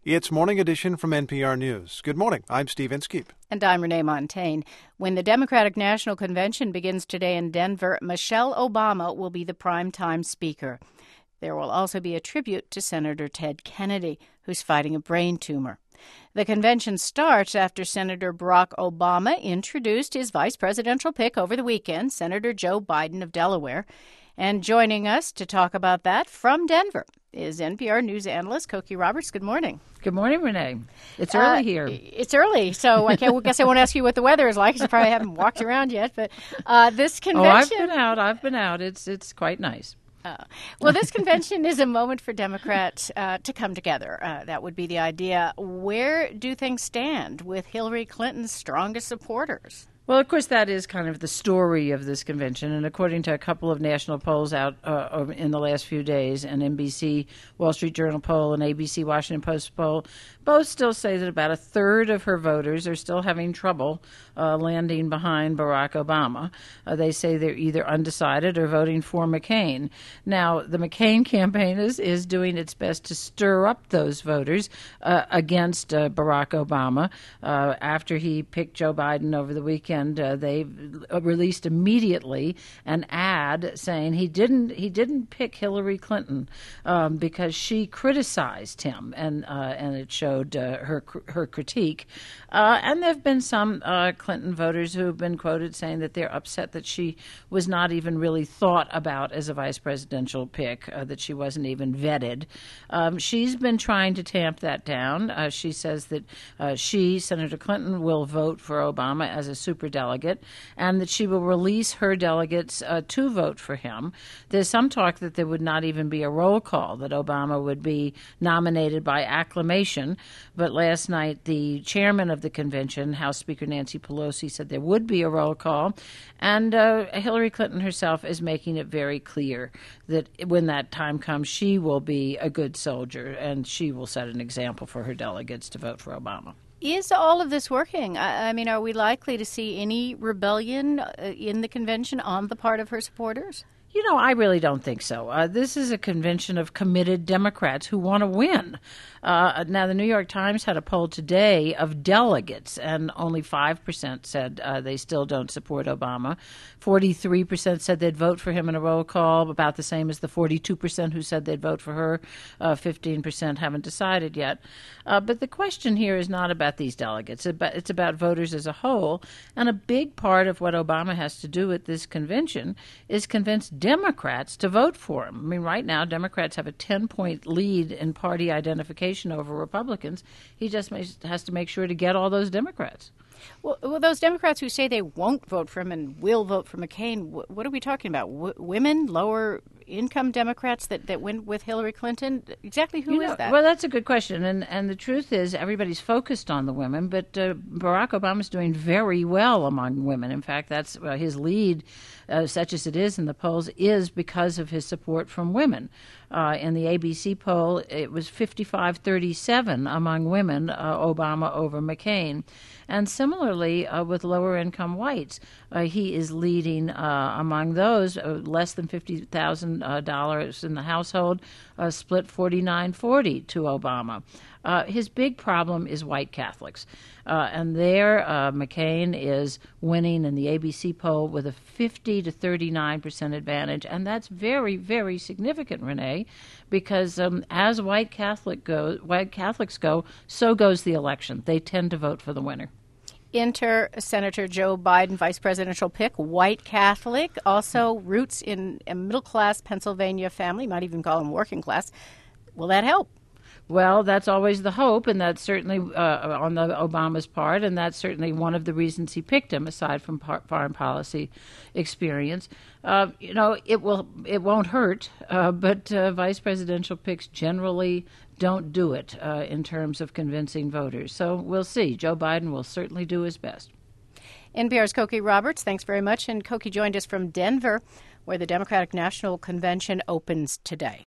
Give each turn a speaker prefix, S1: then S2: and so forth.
S1: It's Morning Edition from NPR News. Good morning. I'm Steve Inskeep.
S2: And I'm Renee Montagne. When the Democratic National Convention begins today in Denver, Michelle Obama will be the primetime speaker. There will also be a tribute to Senator Ted Kennedy, who's fighting a brain tumor. The convention starts after Senator Barack Obama introduced his vice presidential pick over the weekend, Senator Joe Biden of Delaware. And joining us to talk about that from Denver is NPR News analyst Cokie Roberts. Good morning.
S3: Good morning, Renee. It's early here.
S2: It's early, so I guess I won't ask you what the weather is like, because you probably haven't walked around yet. But this convention...
S3: I've been out. It's quite nice.
S2: Well, this convention is a moment for Democrats to come together. That would be the idea. Where do things stand with Hillary Clinton's strongest supporters?
S3: Well, of course, that is kind of the story of this convention. And according to a couple of national polls out in the last few days, an NBC Wall Street Journal poll and ABC Washington Post poll, both still say that about a third of her voters are still having trouble landing behind Barack Obama. They say they're either undecided or voting for McCain. Now, the McCain campaign is doing its best to stir up those voters against Barack Obama. After he picked Joe Biden over the weekend, they released immediately an ad saying he didn't pick Hillary Clinton because she criticized him, and it showed her critique. And there have been some Clinton voters who have been quoted saying that they're upset that she was not even really thought about as a vice presidential pick, that she wasn't even vetted. She's been trying to tamp that down. She says that Senator Clinton, will vote for Obama as a superdelegate, and that she will release her delegates to vote for him. There's some talk that there would not even be a roll call, that Obama would be nominated by acclamation. But last night, the chairman of the convention, House Speaker Nancy Pelosi, said there would be a roll call. And Hillary Clinton herself is making it very clear that when that time comes, she will be a good soldier and she will set an example for her delegates to vote for Obama.
S2: Is all of this working? I mean, are we likely to see any rebellion in the convention on the part of her supporters?
S3: You know, I really don't think so. This is a convention of committed Democrats who want to win. Now, the New York Times had a poll today of delegates, and only 5% said they still don't support Obama. 43% said they'd vote for him in a roll call, about the same as the 42% who said they'd vote for her. 15% haven't decided yet. But the question here is not about these delegates. It's about voters as a whole. And a big part of what Obama has to do at this convention is convince Democrats to vote for him. I mean, right now, Democrats have a 10-point lead in party identification over Republicans. He just has to make sure to get all those Democrats.
S2: Well, those Democrats who say they won't vote for him and will vote for McCain, what are we talking about? Women, lower-income Democrats that went with Hillary Clinton? Exactly who is that?
S3: Well, that's a good question. And the truth is everybody's focused on the women, but Barack Obama's doing very well among women. In fact, that's his lead, such as it is in the polls, is because of his support from women. In the ABC poll, it was 55-37 among women, Obama over McCain. And similarly, with lower-income whites, he is leading among those. Less than $50,000 in the household, split 49-40 to Obama. His big problem is white Catholics. And there, McCain is winning in the ABC poll with a 50-39% advantage. And that's very, very significant, Renee, because as white Catholics go, so goes the election. They tend to vote for the winner.
S2: Enter Senator Joe Biden, vice presidential pick, white Catholic, also roots in a middle-class Pennsylvania family, might even call him working class. Will that help?
S3: Well, that's always the hope, and that's certainly on the Obama's part, and that's certainly one of the reasons he picked him, aside from foreign policy experience. It won't hurt, but vice presidential picks generally don't do it in terms of convincing voters. So we'll see. Joe Biden will certainly do his best.
S2: NPR's Cokie Roberts, thanks very much. And Cokie joined us from Denver, where the Democratic National Convention opens today.